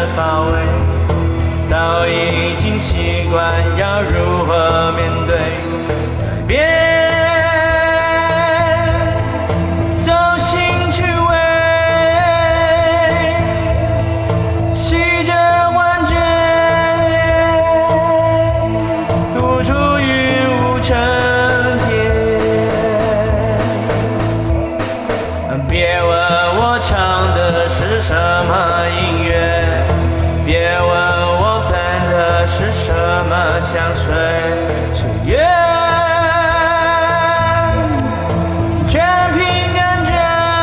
乏味，早已经习惯要如何面对改变。走心去味，吸着幻觉，吐出云雾成天。别问我唱的是什么音乐，别问我喷的是什么香水，岁月全凭感觉，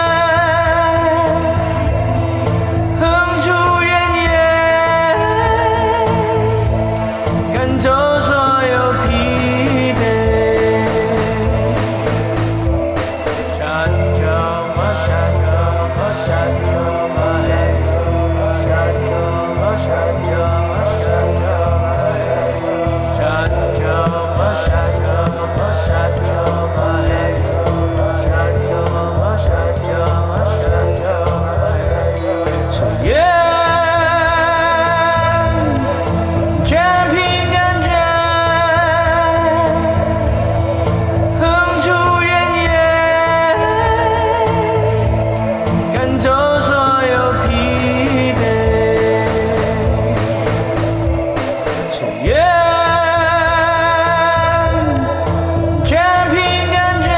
哼出原野，赶走所有疲惫。沙丘嘛沙丘嘛沙丘嘛嘿，沙丘嘛沙丘嘛沙丘嘛嘿，沙丘嘛沙丘嘛沙丘嘛嘿，沙丘嘛沙丘嘛沙丘嘛嘿，岁月全凭感觉，哼出原野，赶走所有疲惫。岁月全凭感觉，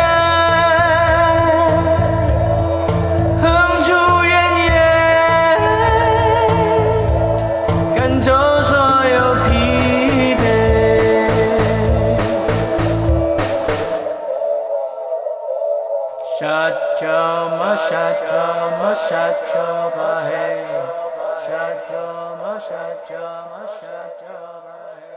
哼出原野，赶走所有疲惫。沙丘嘛沙丘嘛沙丘嘛嘿，沙丘嘛沙丘嘛沙丘嘛嘿。